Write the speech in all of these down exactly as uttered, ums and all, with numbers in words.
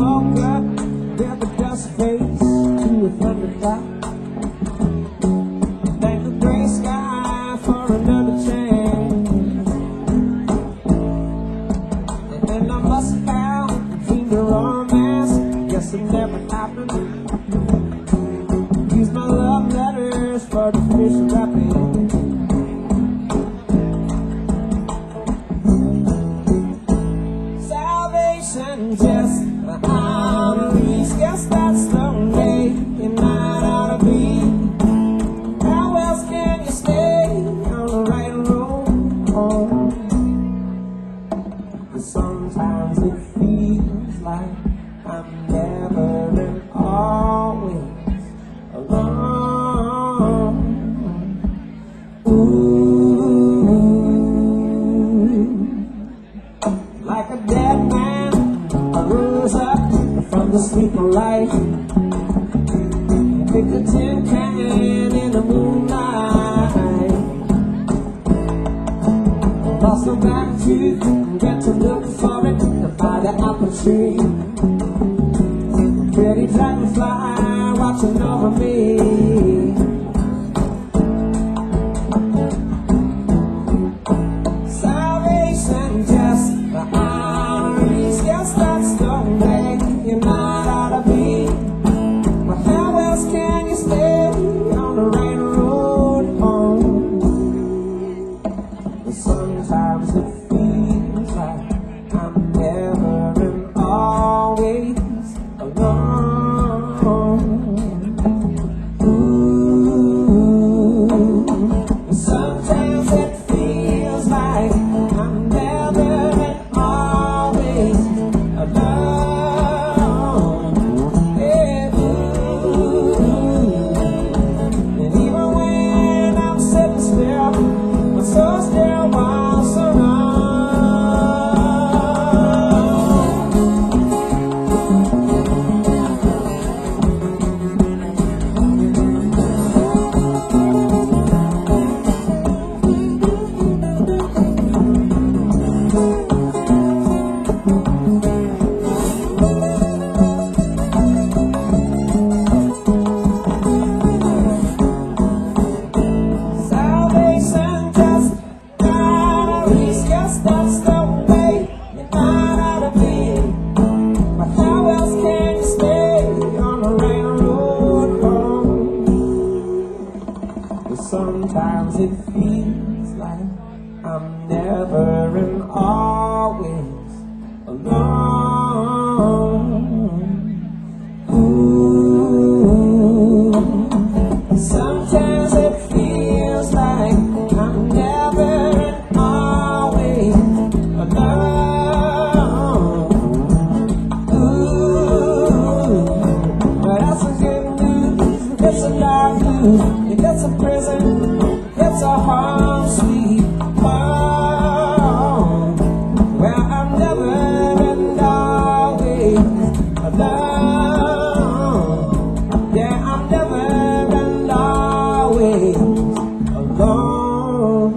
woke up with a dust face to a thundercloud. Thank the gray sky for another chance. And I must have dreamed a romance. Guess it never happened. Use my love letters for the fish wrapping. Salvation just out of reach. Guess that's the way you might ought to be. How else can you stay on the right road home? But sometimes it feels like I'm never and always alone. Ooh, like a dead man, I rose up from the sleep of life. Picked a tin can in the moonlight. Lost a back tooth and get to look for it by the apple tree. Pretty dragonfly watching over me. Salvation just out of reach. Guess that's the way you might ought to be. But how else can you stay on the right road home? But sometimes it feels like I'm never and always alone. Ooh, sometimes it feels like I'm never and always alone. Yeah, ooh. And even when I'm sitting still, I'm so still while surrounded. Salvation just out of reach. Guess that's the way you might ought to be. But how else can you stay on the right road home? But sometimes it feels like I'm never and always alone. Ooh, sometimes it feels like I'm never and always alone. Ooh, but that's a good news. It's a dark news. It's a prison. It's a home, sweet home. Well, I'm never and always alone. Yeah, I'm never and always alone.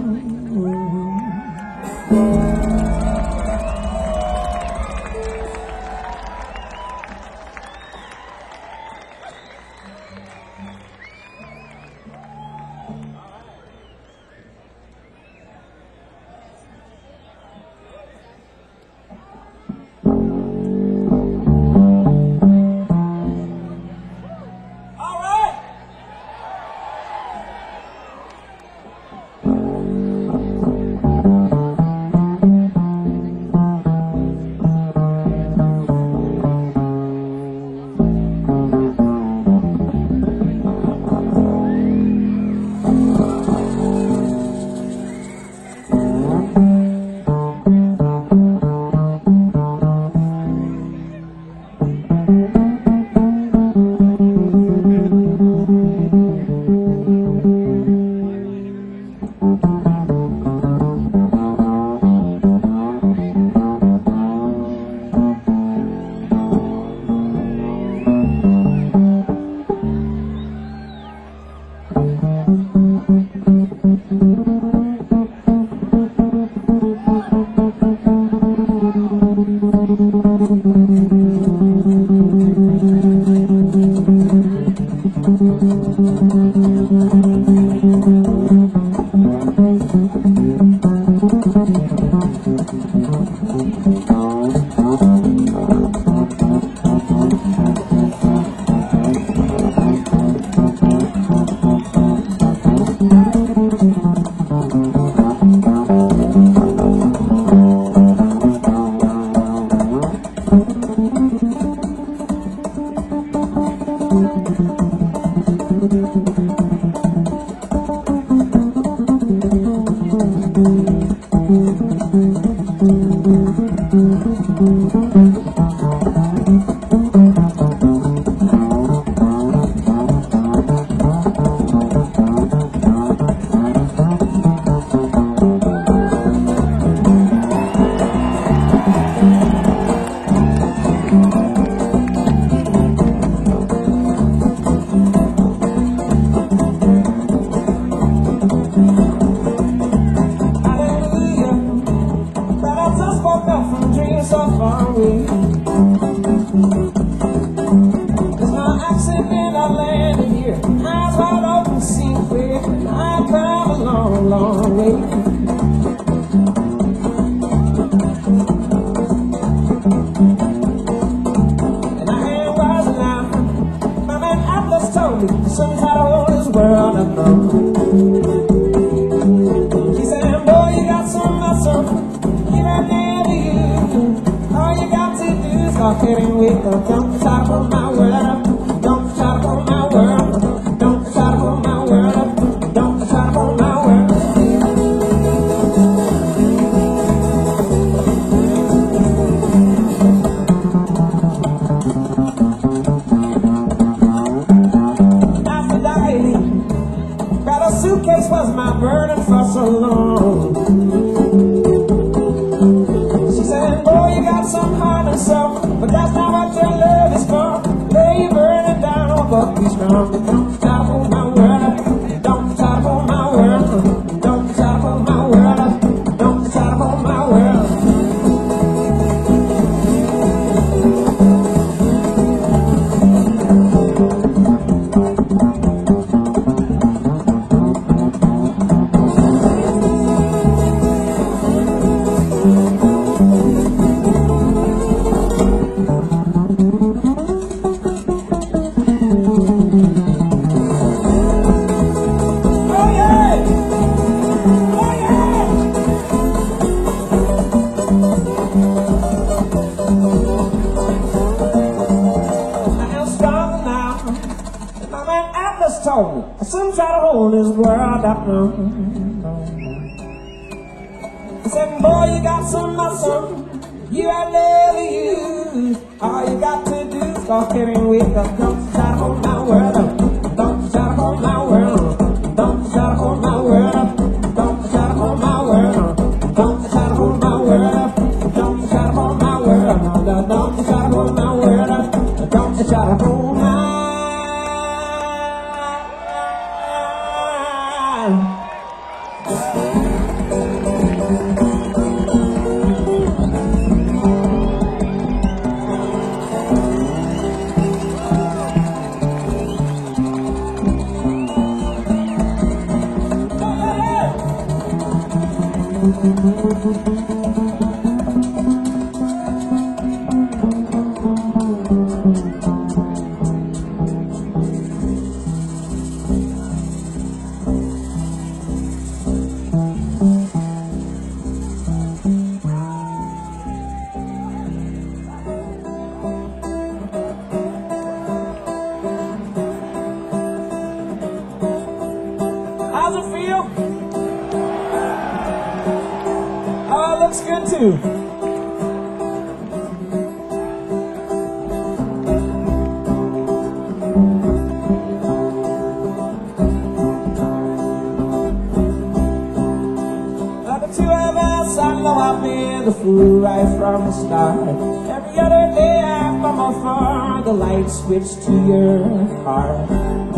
Switch to your heart.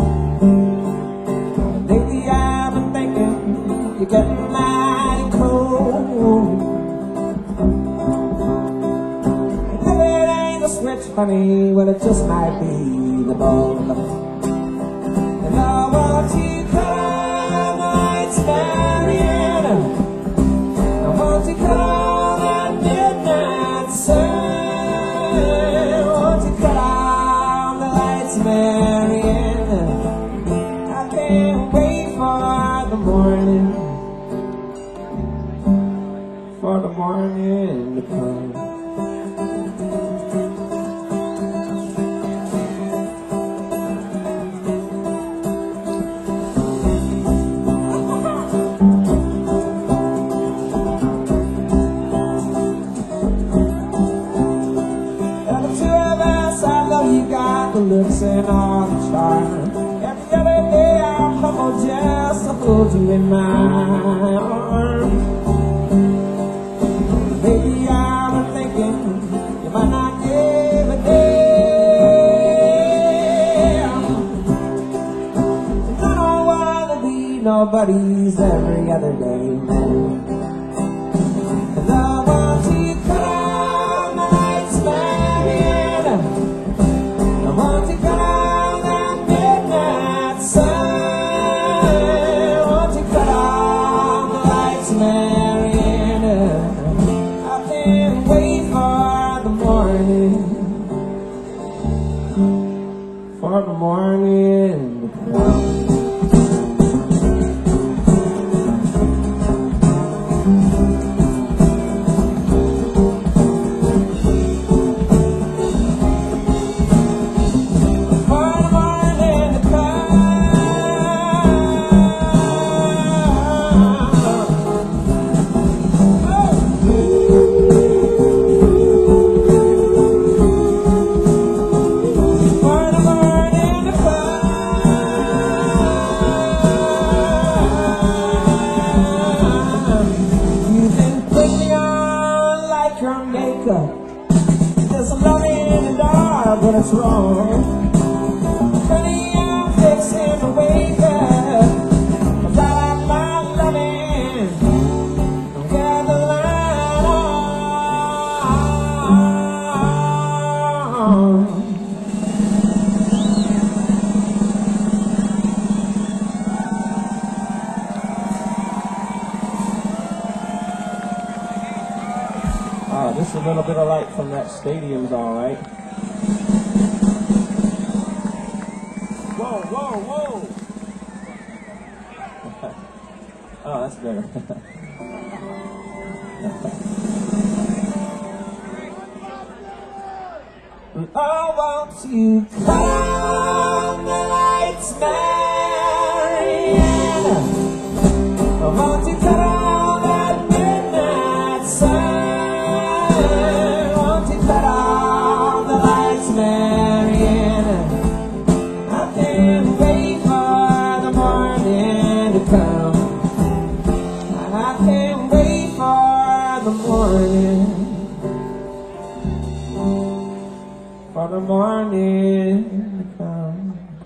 Lately I've been thinking you're getting mighty cold. If it ain't the switch, honey, well it just might be the bulb. And I want you to come, night's marrying. I want you to come at midnight sun. I can't wait for the morning, for the morning to come. the looks and all the charm. Every other day I'll humble just to hold you in my arms. Maybe I was thinking you might not give a damn. And I don't wanna be nobody's every other day man. 'Cause I want to cut out the lights, man. I want to cut out that midnight sun. I want to cut out the lights, Mariana. I can't wait for the morning, for the morning to come. There's some love in the dark, but it's wrong. Honey, I'm fixing to wake up. Cause I like my loving. Don't get the light on. Ah, just a little bit of light from that stadium's alright. Whoa, whoa, whoa! Oh, that's better. I want to cut out the lights, Mariana. I want to cut out that midnight sun. Mariana, I can't wait for the morning to come. I can't wait for the morning, for the morning to come.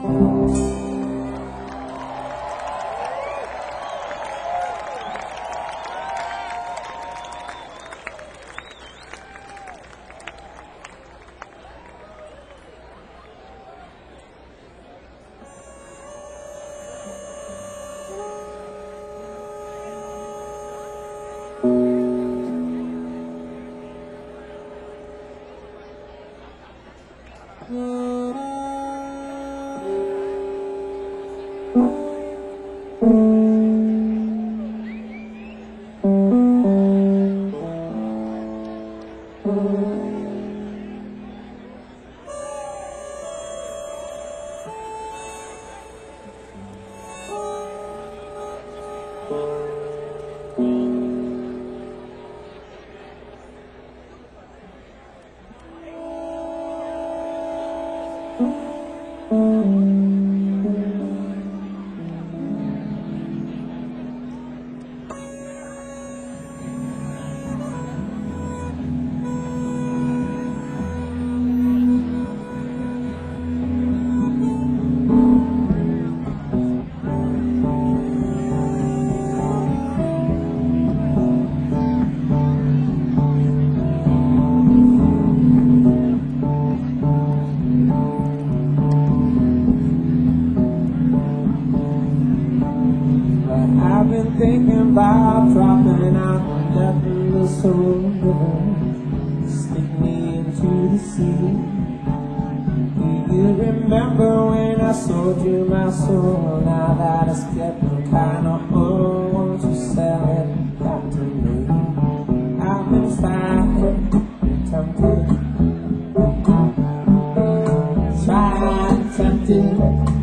I've been thinking about dropping out and letting the soul river stick me into the sea. Do you remember when I sold you my soul? Now that it's getting kinda old, won't you sell it back to me? I've been trying, tempted, trying, tempted,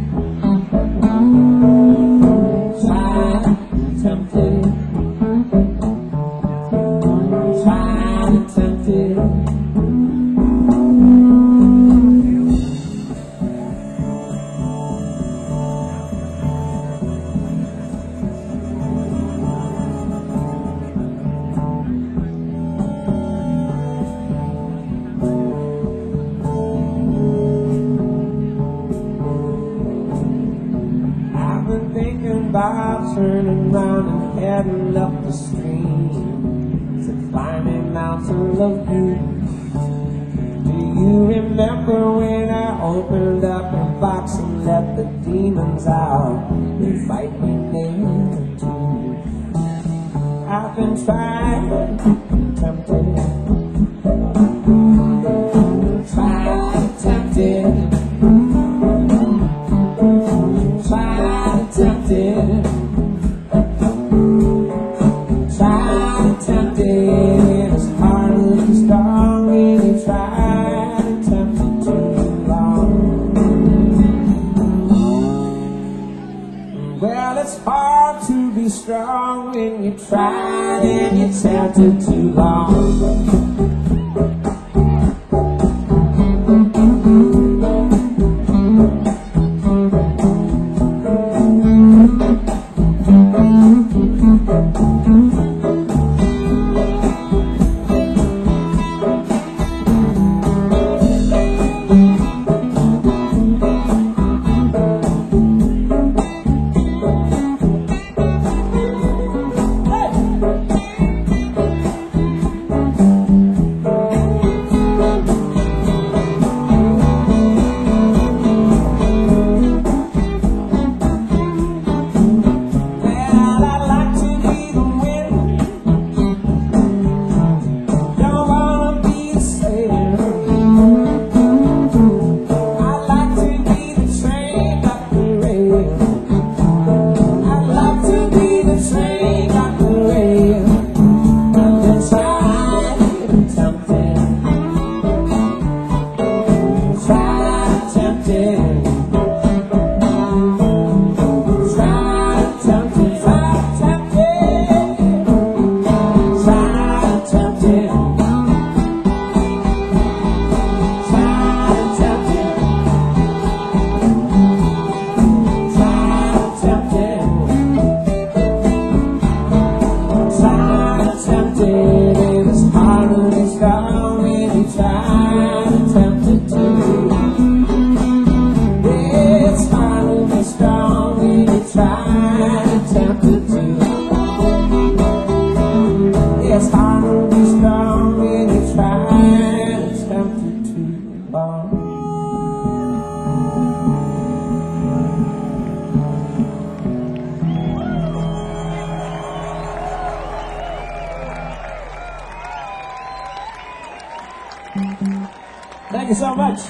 tempted, tried and tempted. about turning round and heading up the stream to climb a mountain of beauty. Do you remember when I opened up a box and let the demons out? They fight me never to. I've been trying, tempted, trying, tempted, trying, tempted, trying, tempted. It's hard to be strong when you try to tempt it too long. Well, it's hard to be strong when you try and you tempt it too long. Thank you so much.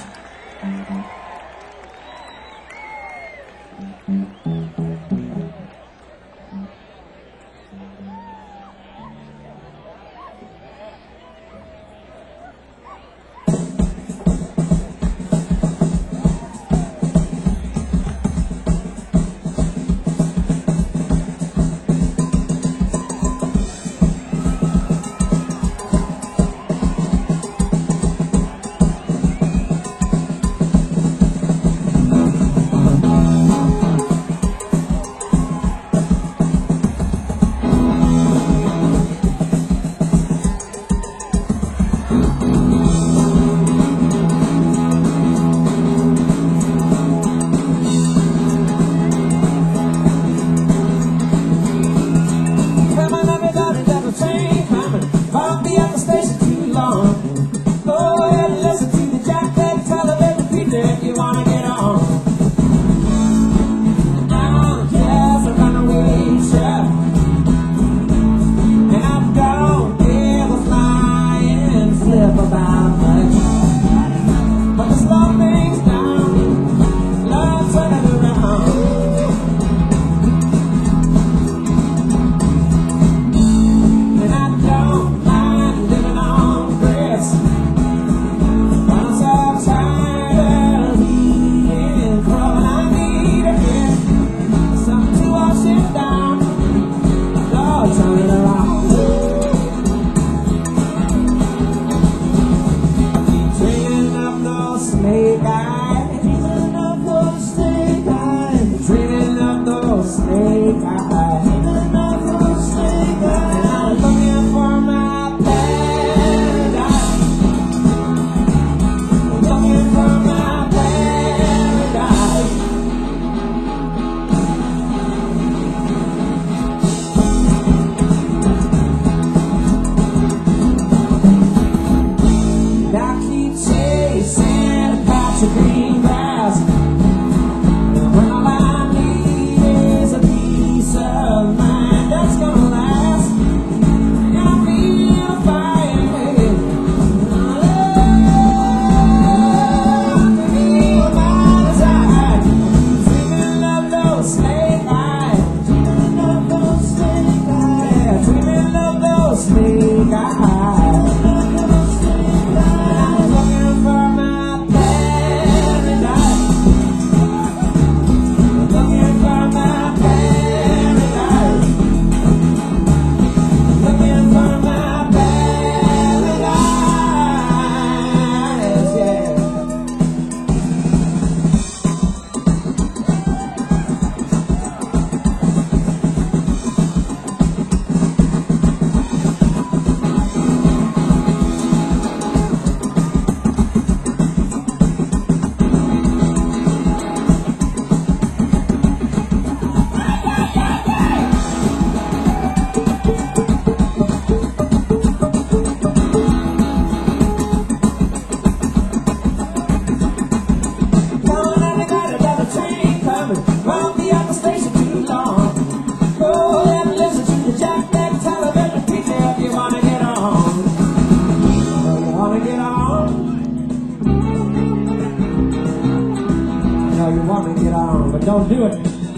you wanna get on, but don't do it. I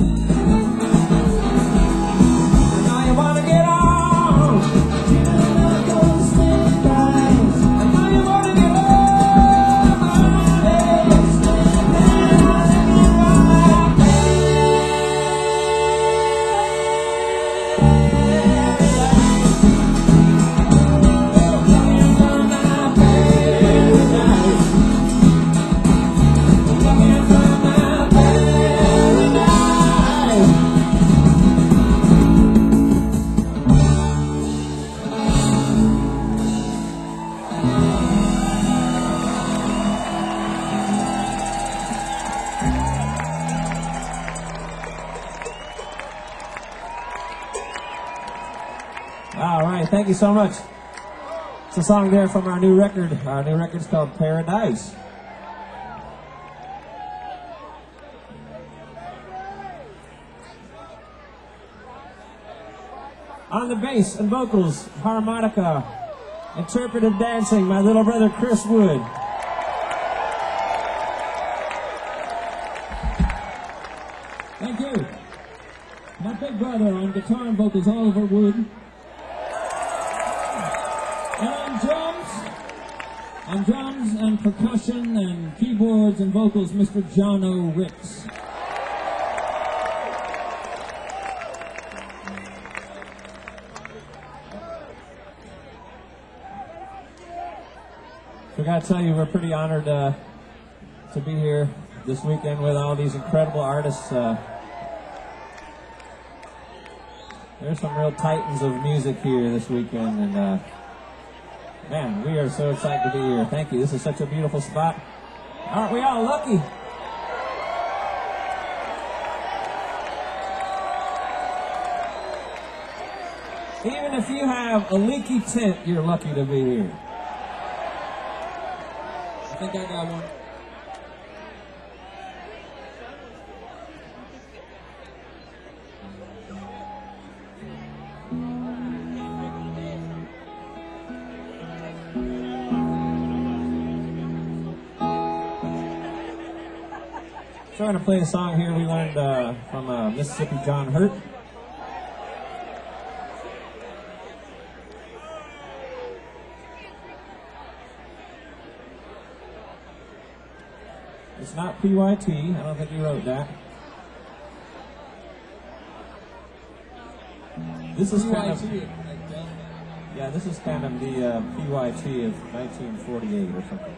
know you wanna get on. All right, thank you so much. It's a song there from our new record. Our new record's called Paradise. On the bass and vocals, harmonica, interpretive dancing, my little brother Chris Wood. Thank you. My big brother on guitar and vocals, Oliver Wood. And on drums, on drums and percussion and keyboards and vocals, Mister John O. Ricks. I gotta tell you, we're pretty honored uh, to be here this weekend with all these incredible artists. Uh, there's some real titans of music here this weekend, and uh, man, we are so excited to be here. Thank you. This is such a beautiful spot. Aren't we all lucky? Even if you have a leaky tent, you're lucky to be here. I think I got one. So I'm going to play a song here we learned uh, from uh, Mississippi John Hurt. It's not P Y T. I don't think he wrote that. This is kind of, yeah, this is kind of the uh, P Y T of nineteen forty-eight or something.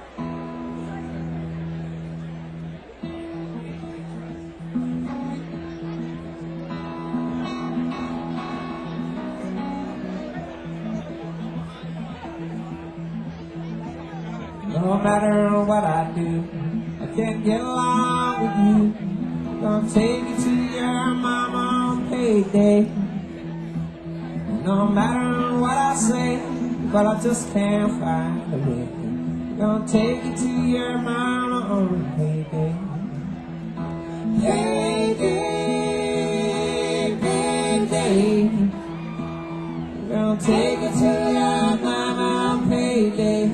No matter what I do, I can't get along with you. Gonna take you to your mama on payday. No matter what I say, but I just can't find a way. Gonna take you to your mama on payday. Payday, payday. Gonna take you to your mama on payday.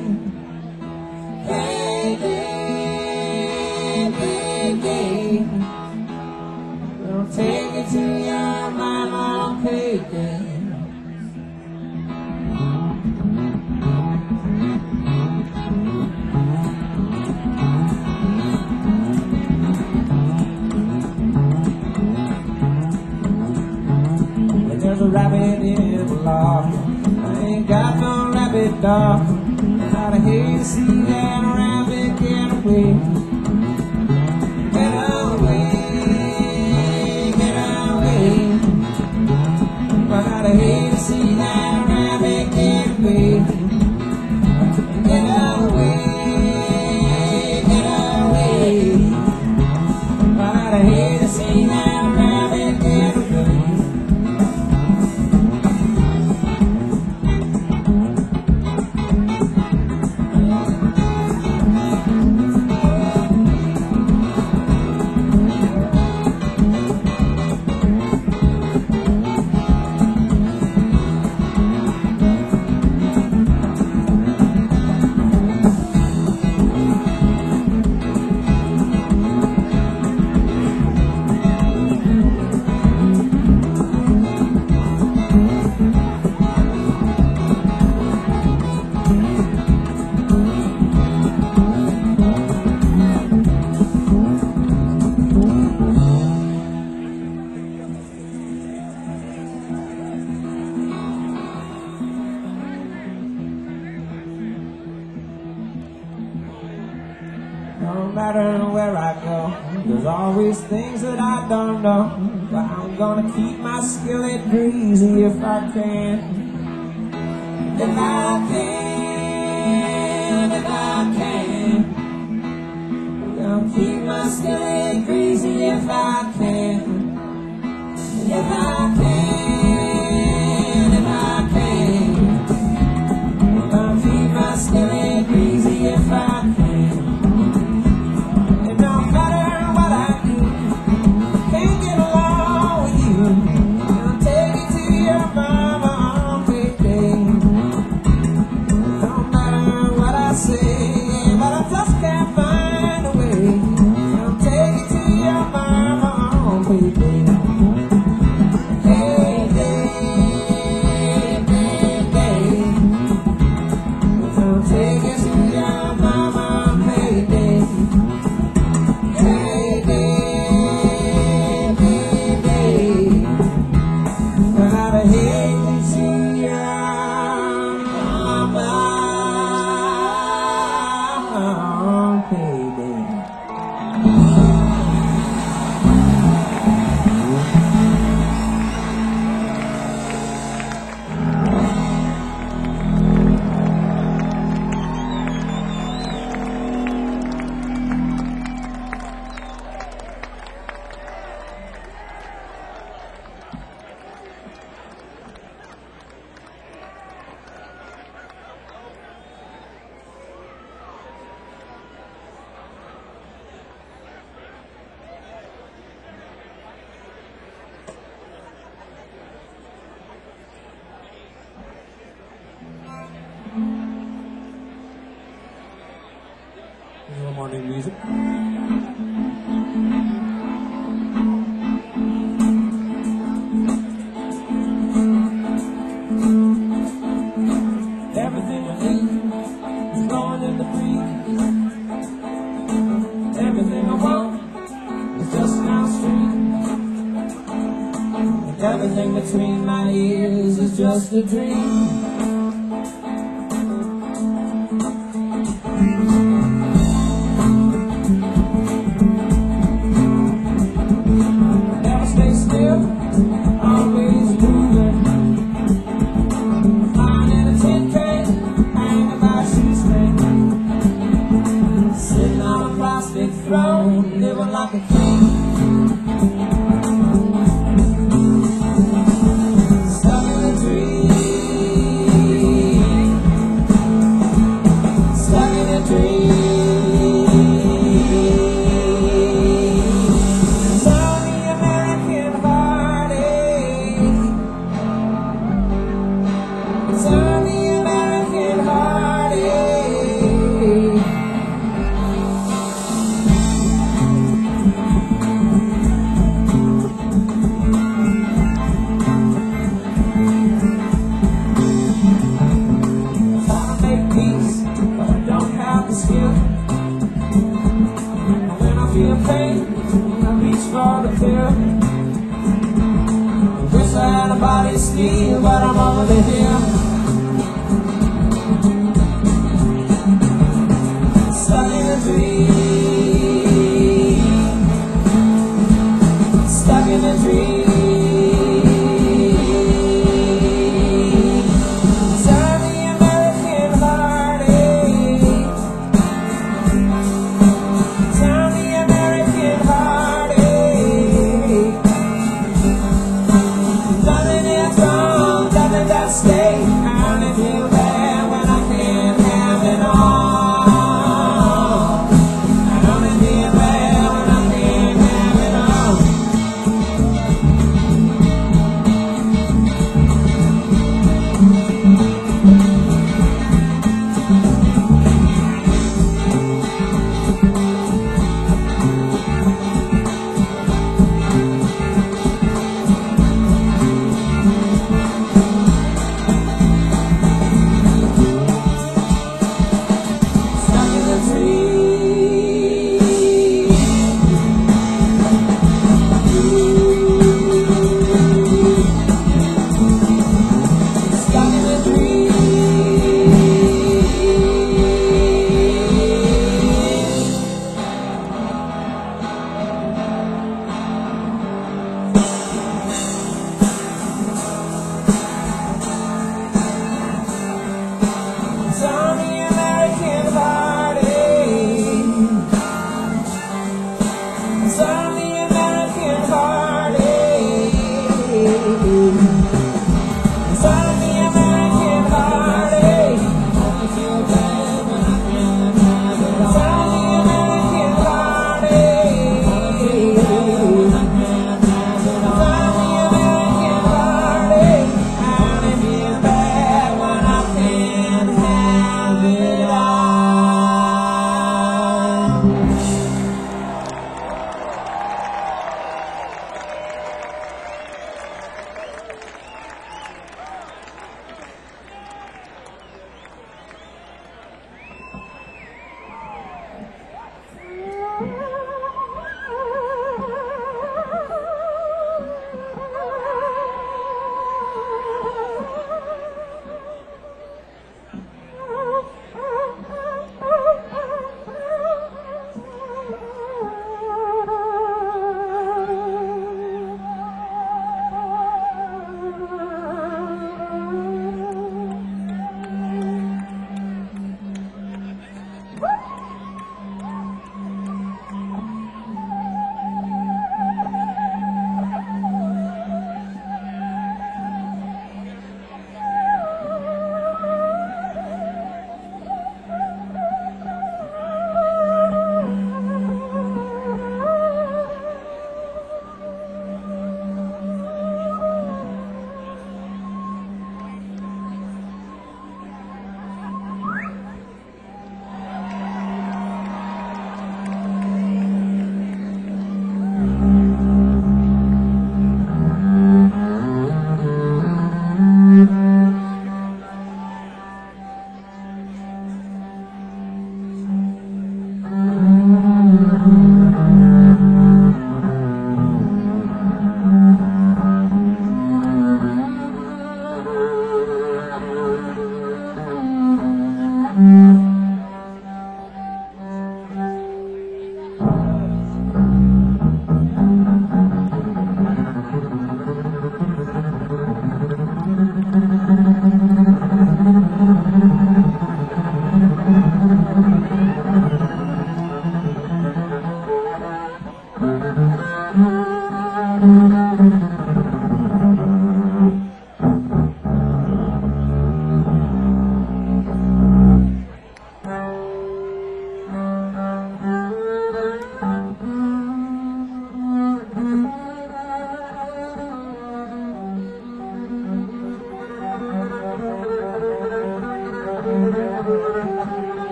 Payday, payday. Gonna take you to your mama on payday. There's a rabbit in the loft. I ain't got no rabbit dog. I'd hate to see that rabbit get away. Get away, get away. But I'd hate to see that rabbit get away. Get away, get away. But I'd hate to see that rabbit get away. I go. There's always things that I don't know, but I'm gonna keep my skillet greasy if I can. If I can, if I can, I'm gonna keep my skillet greasy if I can. If I can, if I can, I'm gonna keep my skillet greasy if I can. And no matter what I do, can't get along with you. I'll take it to your mama on payday. No matter what I say, but I just can't find a way. I'll take it to your mama on payday. A little more new music. Everything I need is growing in the breeze. Everything I want is just down the street. Everything between my ears is just a dream. Living like a king, stuck in a dream, stuck in a dream. It's on the American heartache. It's on the American heartache. When I feel pain, I reach for the pill. I wish I had a body of steel, but I'm over the hill. Stuck in a dream, stuck in a dream. Stay.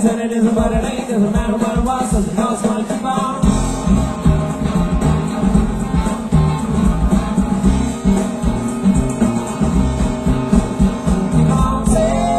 is and it isn't what it ain't. Doesn't matter what it was, cause you know it's gonna keep on. Keep on saying.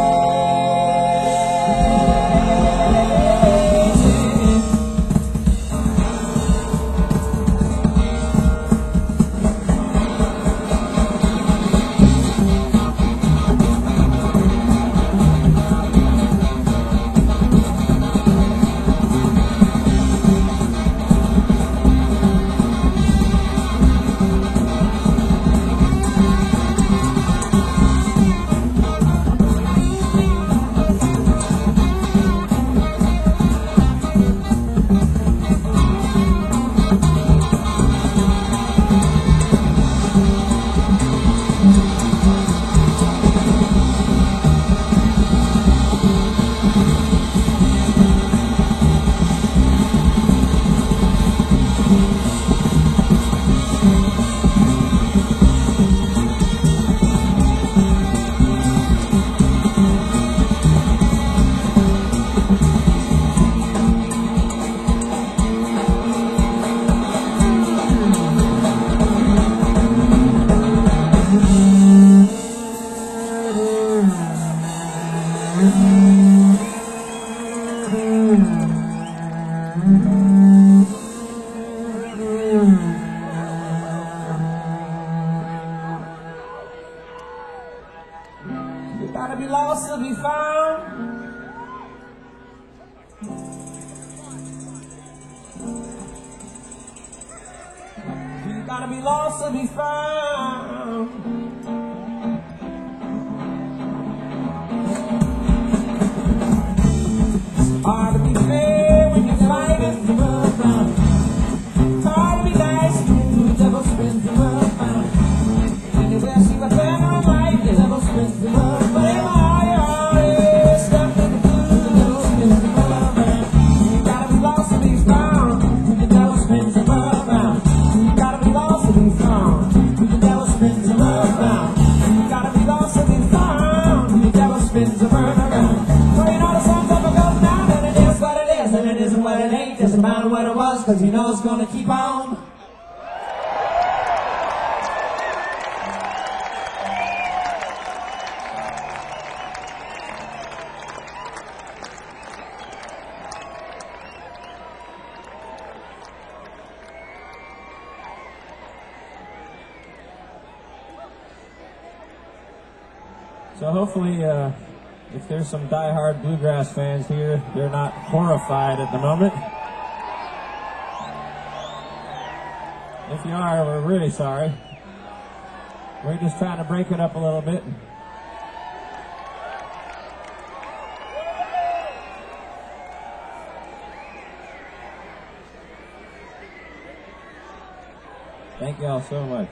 You gotta be lost to be found. You gotta be lost to be found. It's hard to be fair when you're fighting the world round. It's hard to be nice when the devil spins the world round. Anywhere see a banner of light, the devil spins the world round. Doesn't matter what it was, cause you know it's gonna keep on. So hopefully, uh, if there's some die-hard bluegrass fans here, they're not horrified at the moment. If you are, we're really sorry. We're just trying to break it up a little bit. Thank y'all so much.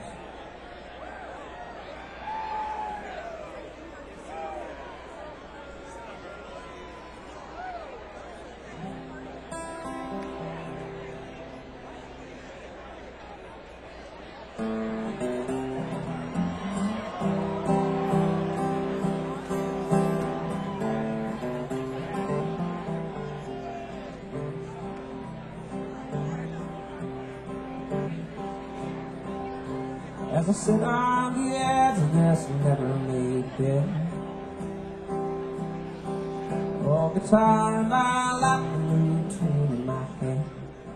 As I sit on the edge and this never made it. Oh, guitar in my lap and a new tune in my hand.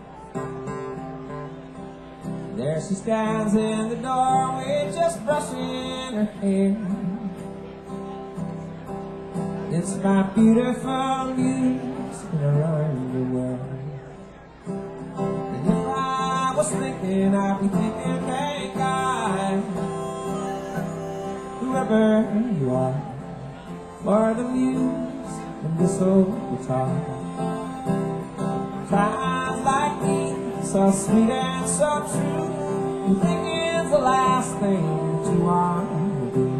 There she stands in the doorway, just brushing her hair. It's my beautiful muse in her underwear. And if I was thinking, I'd be thinking, thank God, whoever you are, for the muse and this old guitar. Times like these, so sweet and so true, you think it's the last thing that you want to do.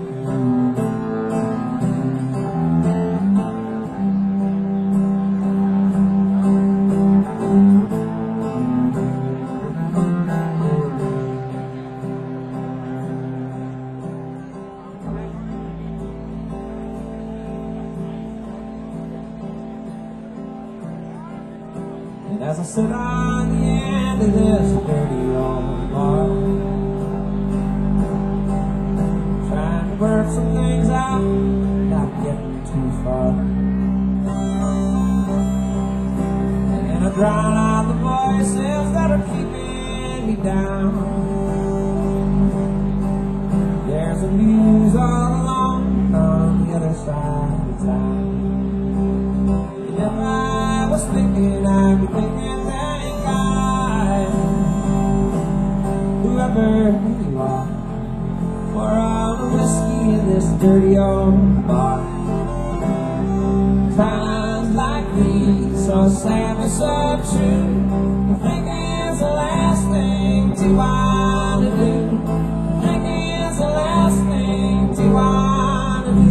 As I sit on the end of this dirty old bar, trying to work some things out, not getting too far, and I drown out the voices that are keeping me down. There's a muse all alone on the other side of town. And if I was thinking, I'd be thinking, thank God, whoever you are, for all the whiskey in this dirty old bar. Times like these, so sad and so true, thinking's the last thing to want to do. Thinking's the last thing to want to do.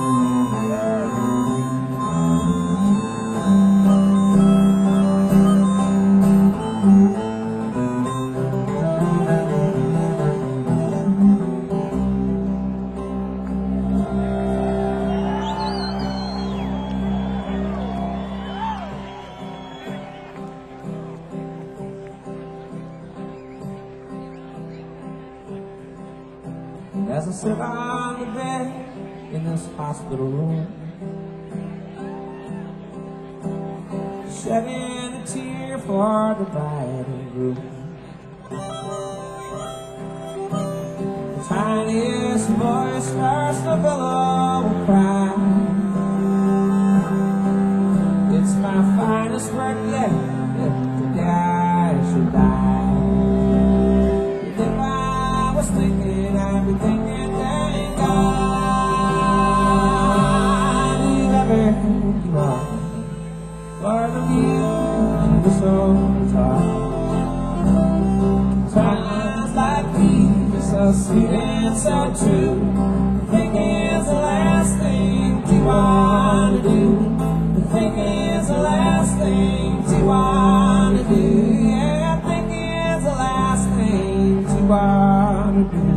As I sit on the bed in this hospital room, shedding a tear for the bride and groom, the tiniest voice starts to bellow and cry. It's my finest work yet, if today I should die. If I was thinking, I'd be thinking, thank God, whoever you are, for the views and the soul talk. Times like these, so sweet and so true, thinking's the last thing to want to do. Thinking's the last thing to want to do. Yeah, thinking's the last thing to want to do.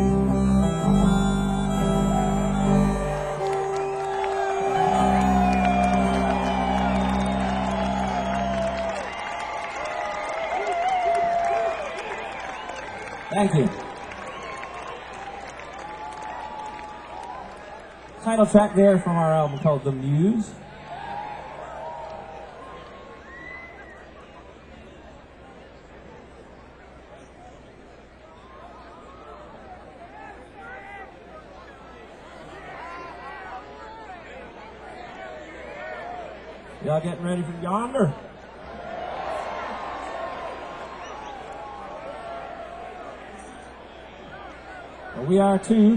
Thank you. Title track there from our album called The Muse. Y'all getting ready for yonder? Well, we are too.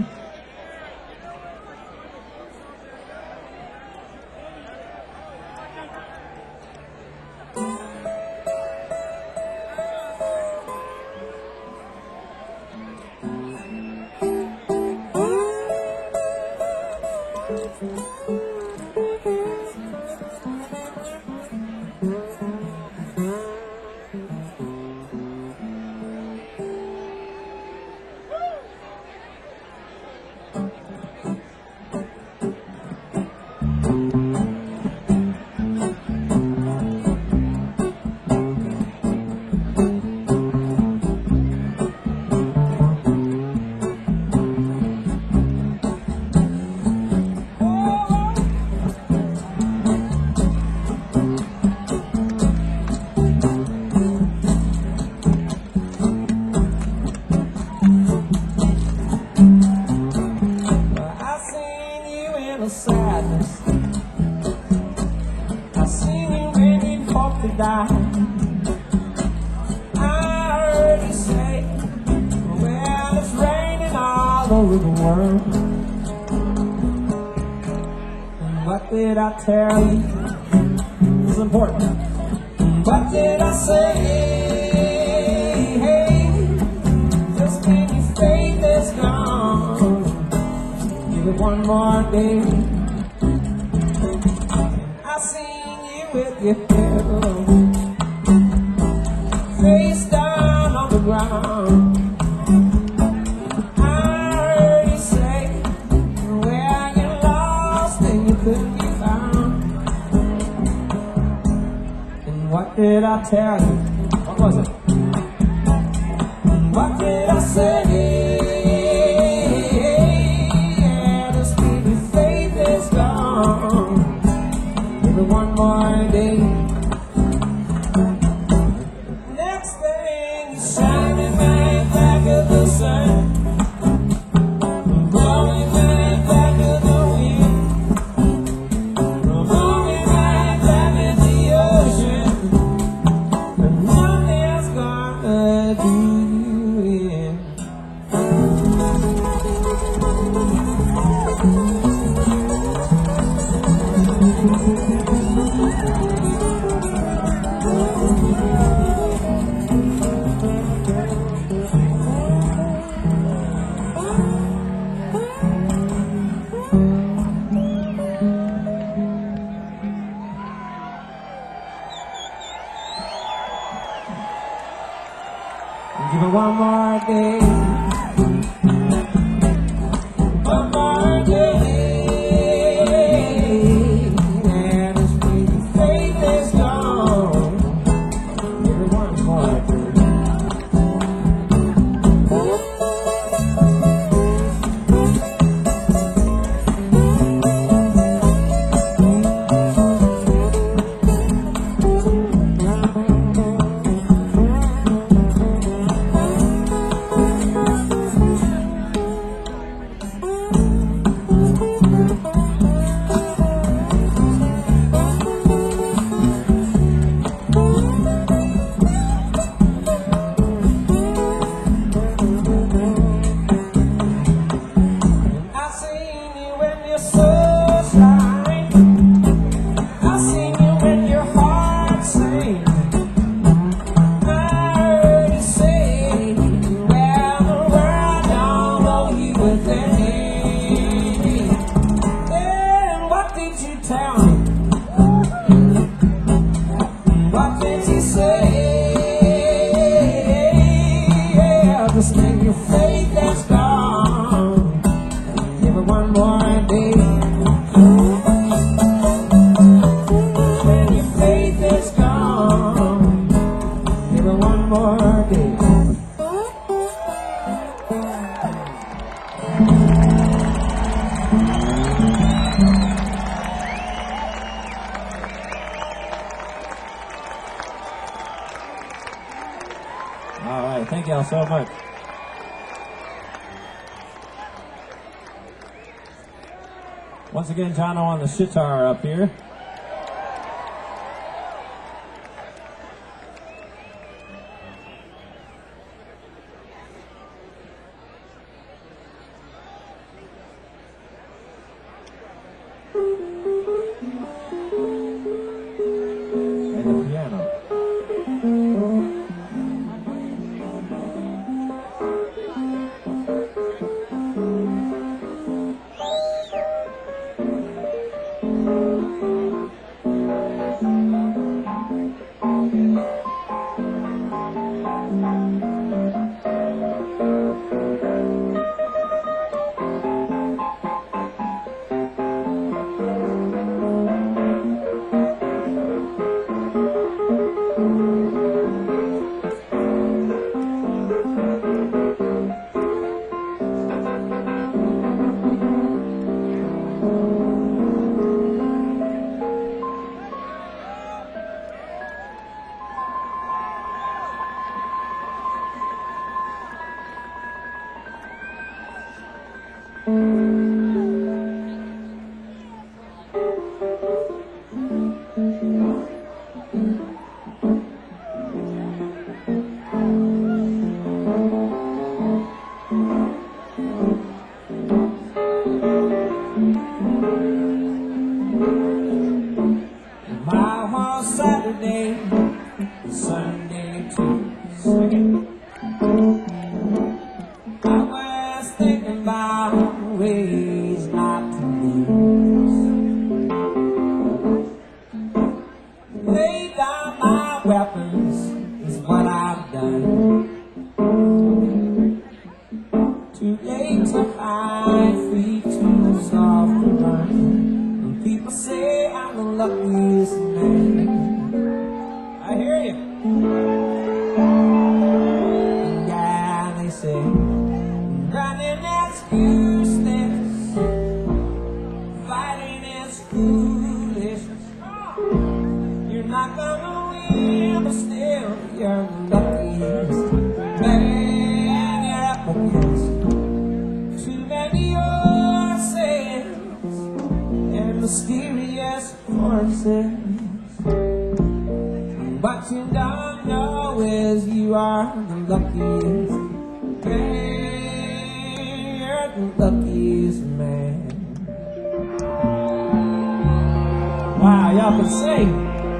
Die. I heard you say, well, it's raining all over the world. And what did I tell you? This is important. What did I say? Hey, just when your faith is gone, give it one more day. I seen you with your pillow face down on the ground. I heard you say, where you lost and you couldn't be found. And What did I tell you? What was it? What did I say? Yeah, this baby faith is gone. Give it one more day. Next thing is shining right back at the sun. Blowing right back at the wind. Blowing right back at the ocean. And nothing's gonna do you in. Give it one more day. One more day. And this baby faith is gone. Give it one more day. I seen you when your soul shine. I seen you when your heart sing. I heard you say, well, the world don't know you within. And what did you tell me? What did you say? Yeah, just make your faith that's gone. Give it one more day. When your faith is gone, give it one more day. All right, thank y'all so much. Once again, Jono on the sitar up here. And the piano. My whole Saturday, Sunday too. Singing. I was thinking about ways not to lose. Lay down my weapons is what I've done. Too late to hide, free to soft to run. When people say I'm the luckiest man, not gonna win, but still you're the luckiest man you're up against. Too many oceans and mysterious forces. What you don't know is you are the luckiest man. You're the luckiest man. Wow, y'all can sing.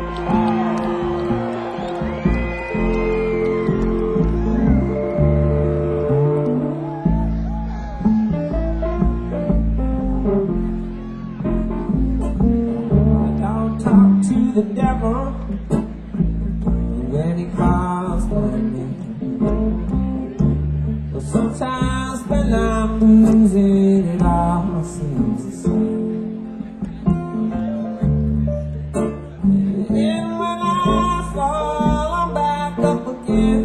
Don't talk to the devil when he calls for me. But sometimes when I'm losing, it all seems the same. And when I fall, I'm back up again,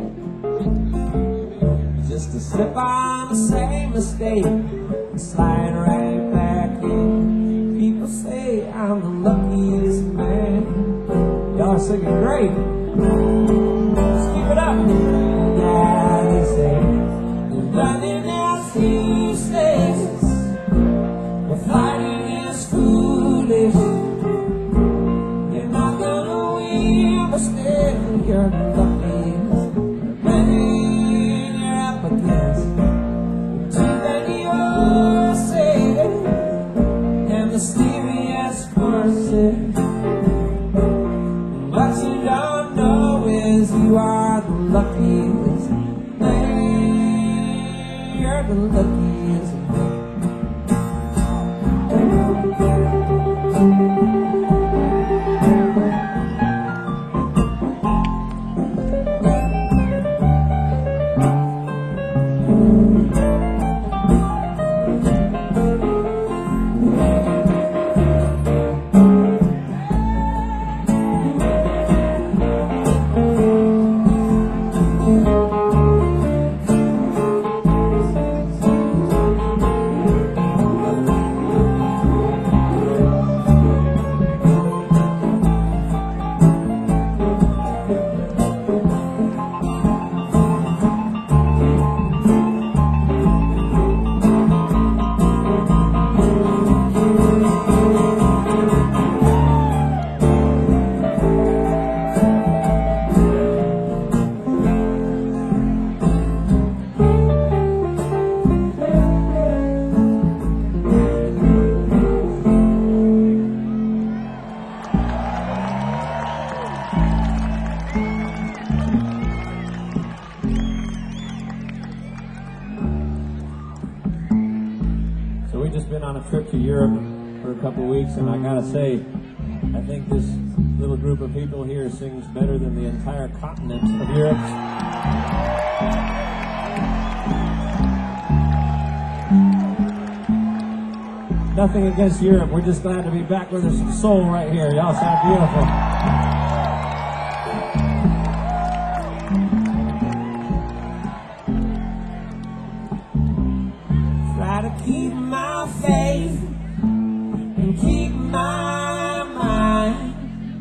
just to slip on the same mistake and slide right back in. People say I'm the luckiest man. Y'all singing great. Let's keep it up. Yeah, they say running is useless, but fighting is foolish. You're not gonna win, but still you're the luckiest man you're up against. Too many oceans and mysterious forces. What you don't know is you are the luckiest man. You're the luckiest man. Been on a trip to Europe for a couple weeks, and I gotta say, I think this little group of people here sings better than the entire continent of Europe. Nothing against Europe, we're just glad to be back where there's some soul right here. Y'all sound beautiful. Keep my faith and keep my mind.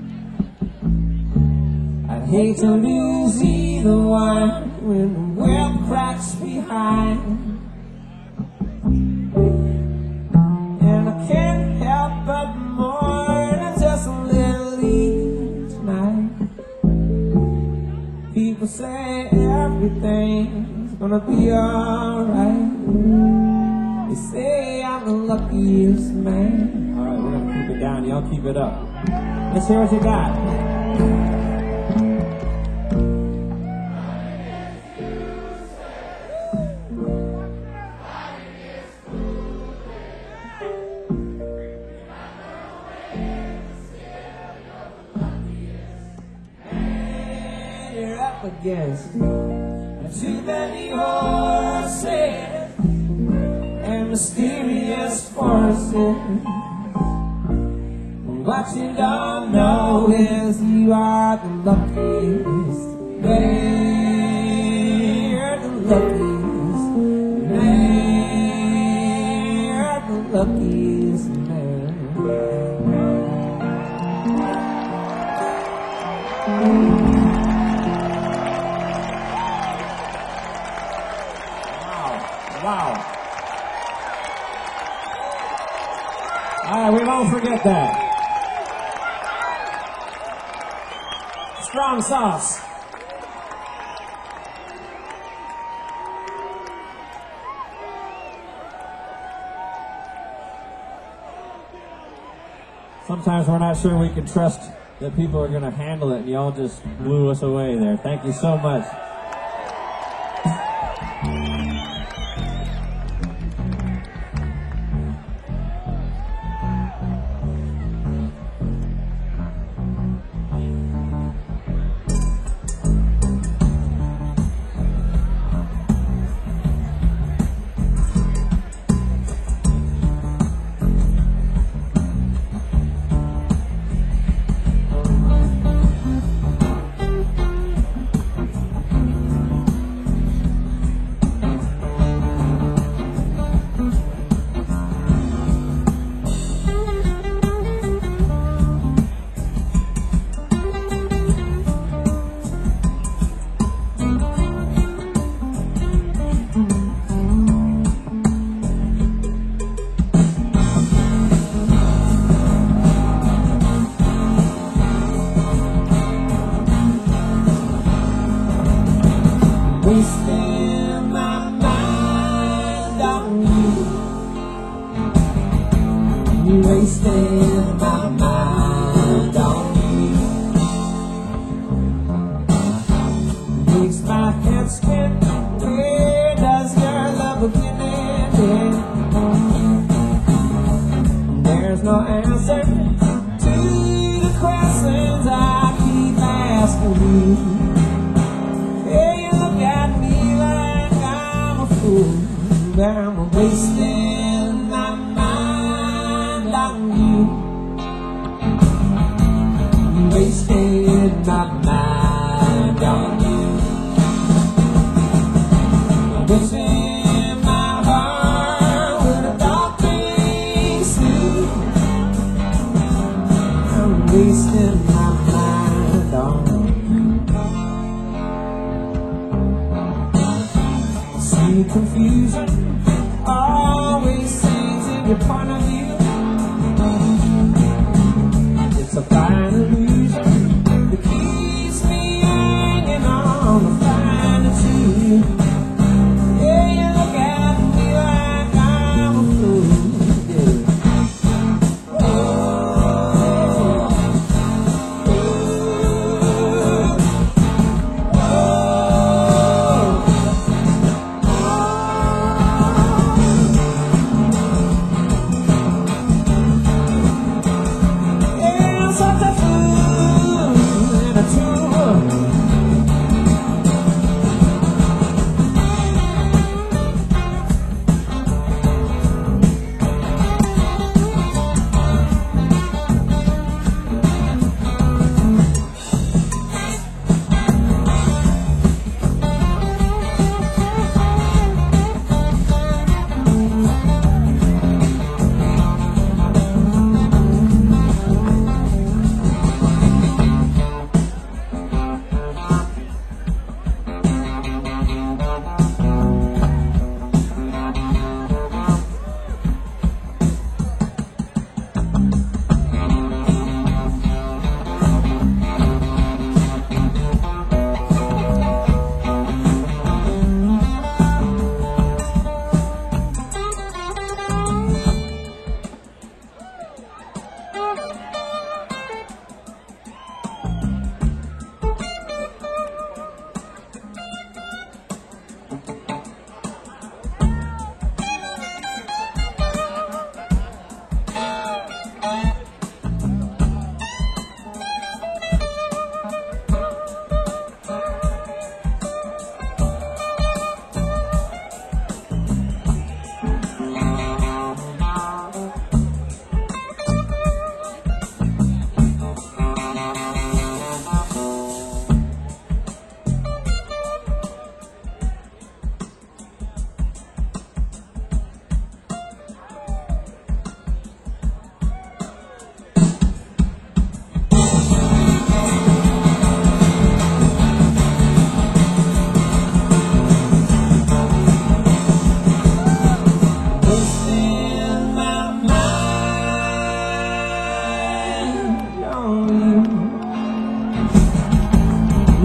I'd hate to lose either one when the web cracks behind. And I can't help but mourn just a little each night. People say everything's gonna be alright. They say I'm the luckiest man. Alright, we're gonna keep it down. Y'all keep it up. Let's hear what you got. Man, you're up against too many horses and mysterious forces. What you don't know is you are the luckiest man. You're the luckiest man. You're the luckiest man. Wow. All right, we won't forget that. Strong sauce. Sometimes we're not sure we can trust that people are going to handle it, and y'all just blew us away there. Thank you so much. Wasting my mind on you. You wasting my mind on you. Makes my head spin. Where does your love begin and end? There's no answer to the questions I keep asking you. That I'm wasting my mind on you. Wasting my mind on you. Wishing my heart would have dark things too. I'm wasting my mind on you. See confusion always seems in your point of view. It's a fine illusion that keeps me hanging on the fine of you. Yeah, you look at me like I'm a fool. Yeah. Oh, oh, oh, oh.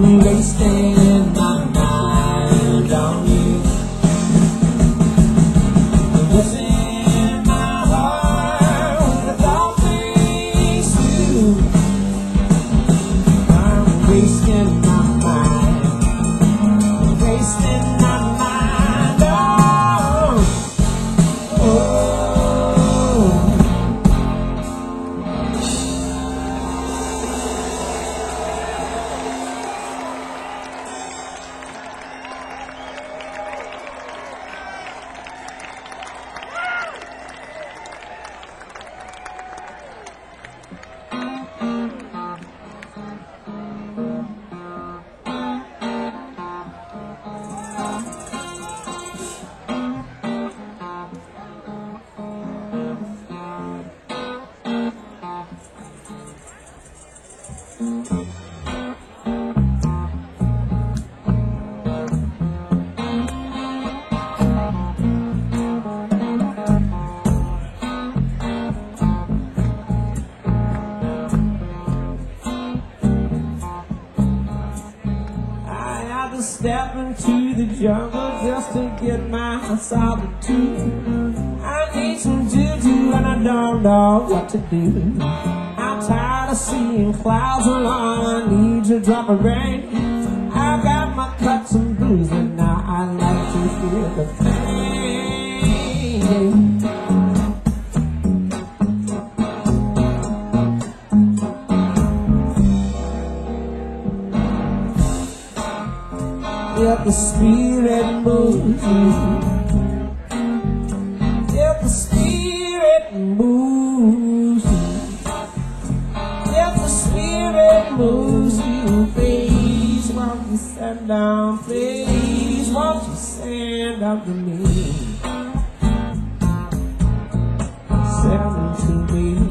I'm wasting my mind on you. I'm losing my heart with all things to. I'm wasting my mind, wasting my mind on. Oh. Step into the jungle just to get my solitude. I need some juju and I don't know what to do. I'm tired of seeing clouds along, I need to drop a rain. I've got my cuts and bruises and now I like to feel the pain. If the spirit moves you, if the spirit moves you, if the spirit moves you, please won't you stand down, please won't you stand up to me, stand to me.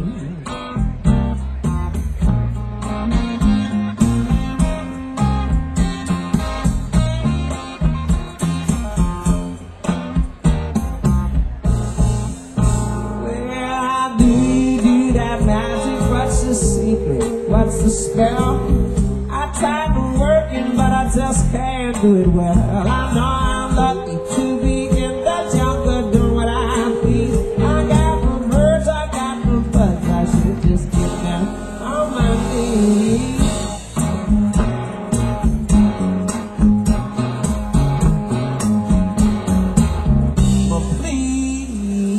What's the spell? I tried to working, but I just can't do it well. I know I'm lucky to be in the jungle doing what I feel. I got no birds, I got no bugs. I should just get down on my knees. But please,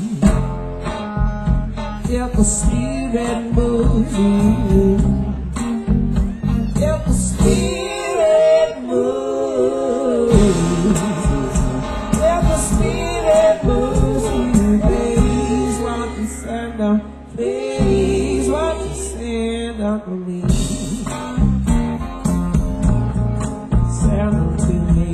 if the spirit moves you, if the spirit moves, if the spirit moves you, please won't you stand up, please won't you stand up for me, stand up to me.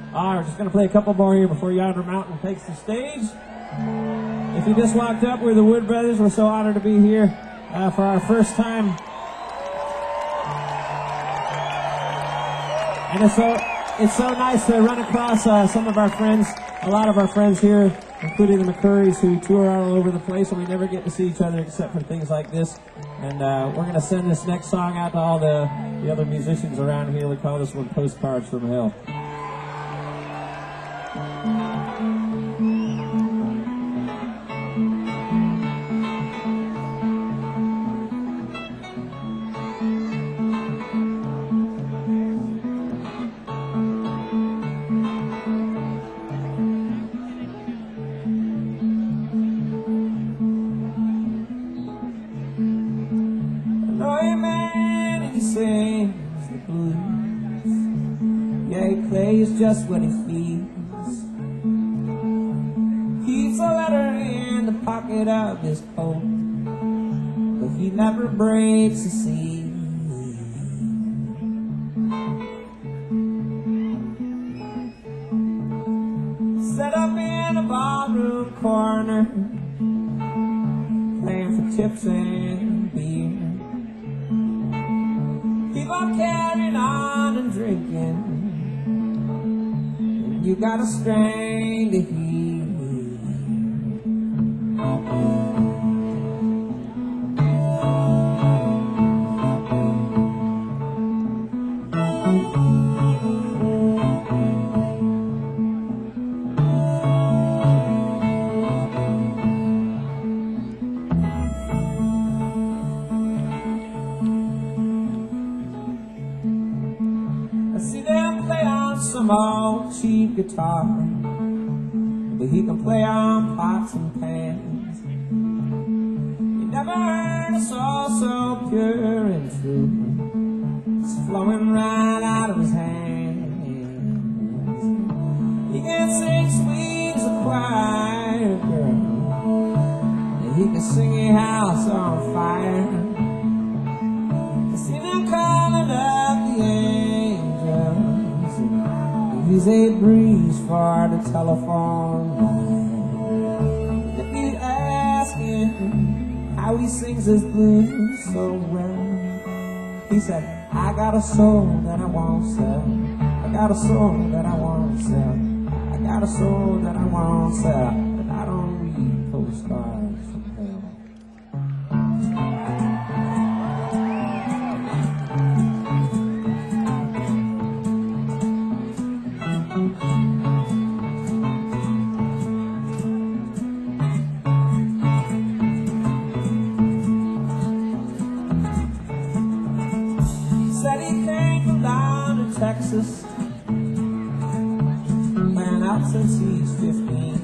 All right, we're just going to play a couple more here before Yonder Mountain takes the stage. If you just walked up, we're the Wood Brothers. We're so honored to be here uh, for our first time. And it's so, it's so nice to run across uh, some of our friends, a lot of our friends here, including the McCurrys, who tour all over the place, and we never get to see each other except for things like this. And uh, we're going to send this next song out to all the, the other musicians around here. We call this one Postcards from Hell. Just what he feels. Keeps a letter in the pocket of his coat, but he never breaks the seal. Set up in a ballroom corner, playing for tips and beer. Keep on carrying on and drinking. You got a strain to heal. I see them play on some old cheap guitar, but he can play on pots and pans. You never heard a soul so pure and true. It's flowing right out of his hands. He can sing sweet as a choir girl, and he can sing a house on fire. I see them calling up the angels, and he's a breeze for the telephone line. If you ask him how he sings his blues so well, he said, I got a soul that I won't sell. I got a soul that I won't sell. I got a soul that I won't sell. But I don't read postcards from hell. Said he came from down to Texas, been out since he's fifteen.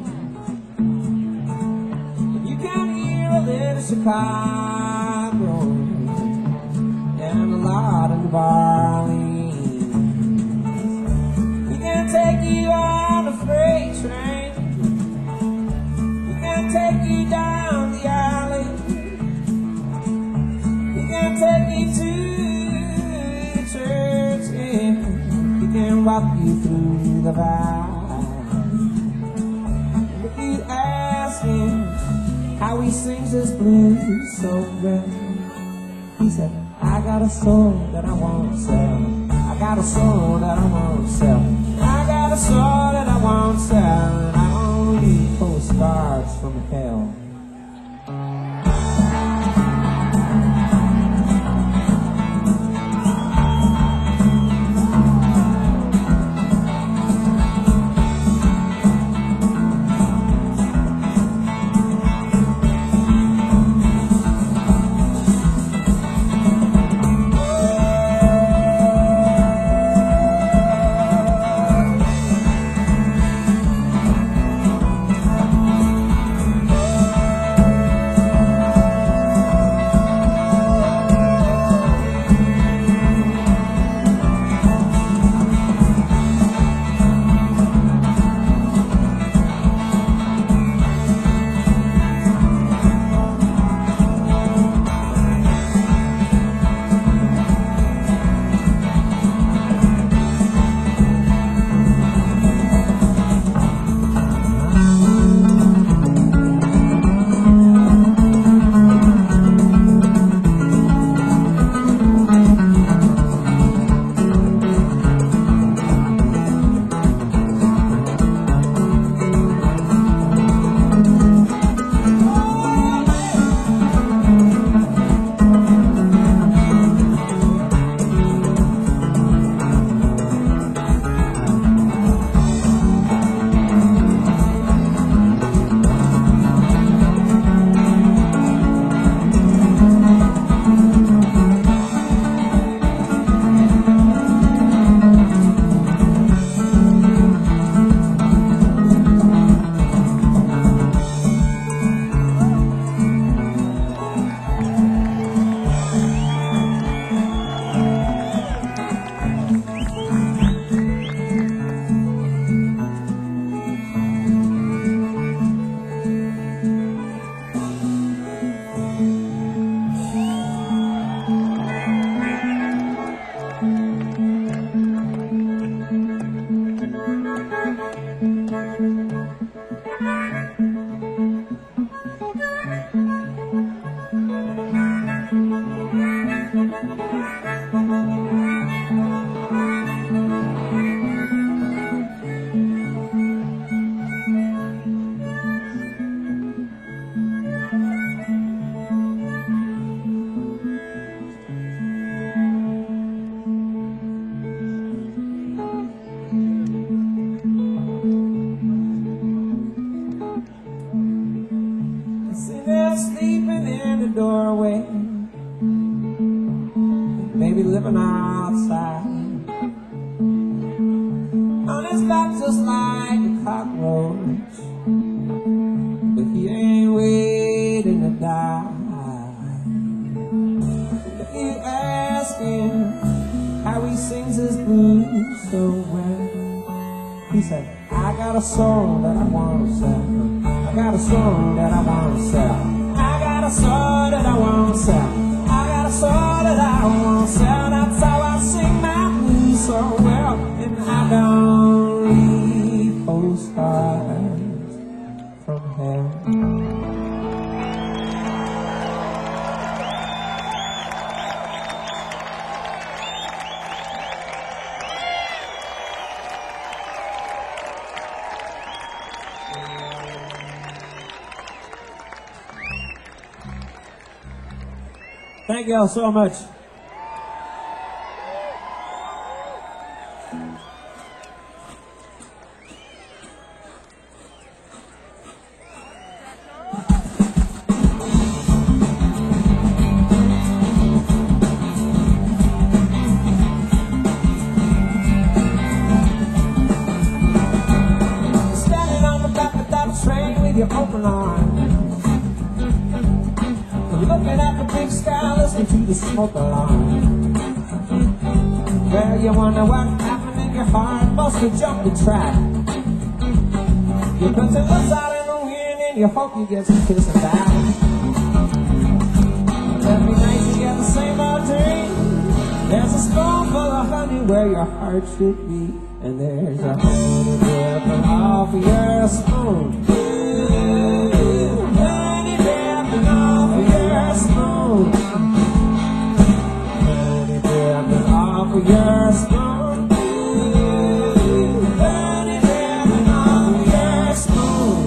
But you can hear a little Chicago and a lot of New Orleans. He can take you on a freight train, he can take you down the alley, he can take you to church, and he can walk you through the valley. And if you ask him how he sings his blues so well, he said, I got a soul that I won't sell. I got a soul that I won't sell. I got a soul that I won't sell, and I only need postcards from hell. living outside. On his back just like a cockroach, but he ain't waiting to die. If you ask him how he sings his blues so well, he said, I got a song that I want to sell. I got a song that I want to sell. I got a song that I want to sell. I got a song that I want to sell. That's how I sing my blues so well. And I don't read postcards from hell. Thank y'all so much. Standing on the back of that train with your open arms, looking at the big sky, listening to the smoke alarm. Well, you wonder what happened in your heart, must have jumped the track. You put your lips out in the wind and you hope you get some kissing back. Every night you get the same old dream. There's a spoonful of honey where your heart should be, and there's a honey dripping off of your spoon. Honey dripping off of your spoon. Honey dripping off of your spoon. Honey dripping off of your spoon.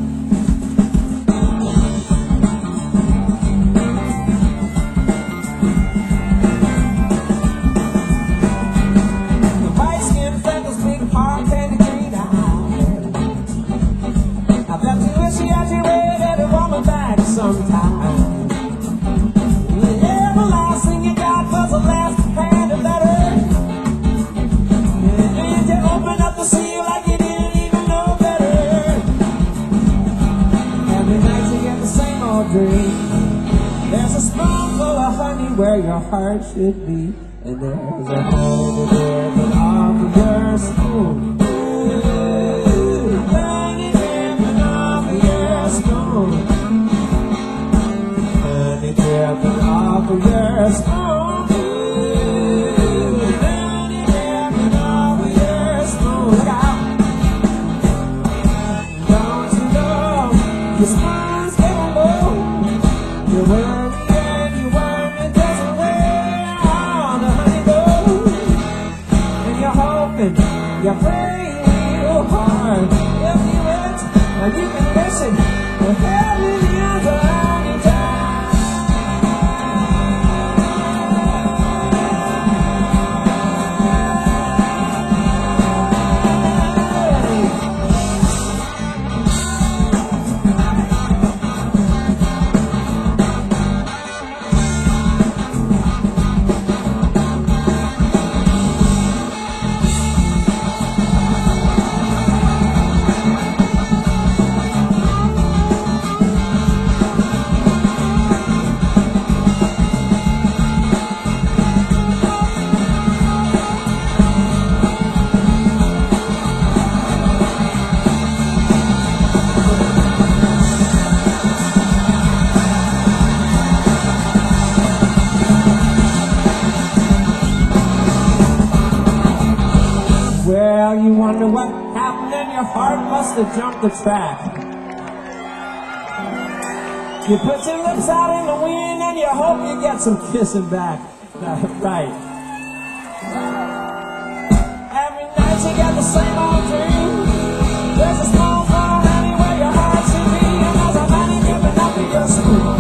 The white skin freckles, big heart, and the green eyes. I bet you wish you had your way that a woman back sometime. Yeah, the last thing you got was a left-handed letter, and you open up the seal like you didn't even know better. Every night you get the same old dream. There's a spoonful of honey where your heart should be, and there's a honey dripping off of your spoon. Honey dripping off of your spoon. Honey dripping off of your spoon. Honey dripping off of your spoon. Look out! Don't you know your spoon's getting low? You're worried and you worry it doesn't wear on the honey goes, and you're hoping, you're praying real hard. If you went, now you can listen to heaven the other anytime. Well, you wonder what happened and your heart must have jumped the track. You put your lips out in the wind and you hope you get some kissing back. Right. Every night you get the same old dream. There's a small farm anywhere your heart should be, and there's a honey dripping up in your spoon.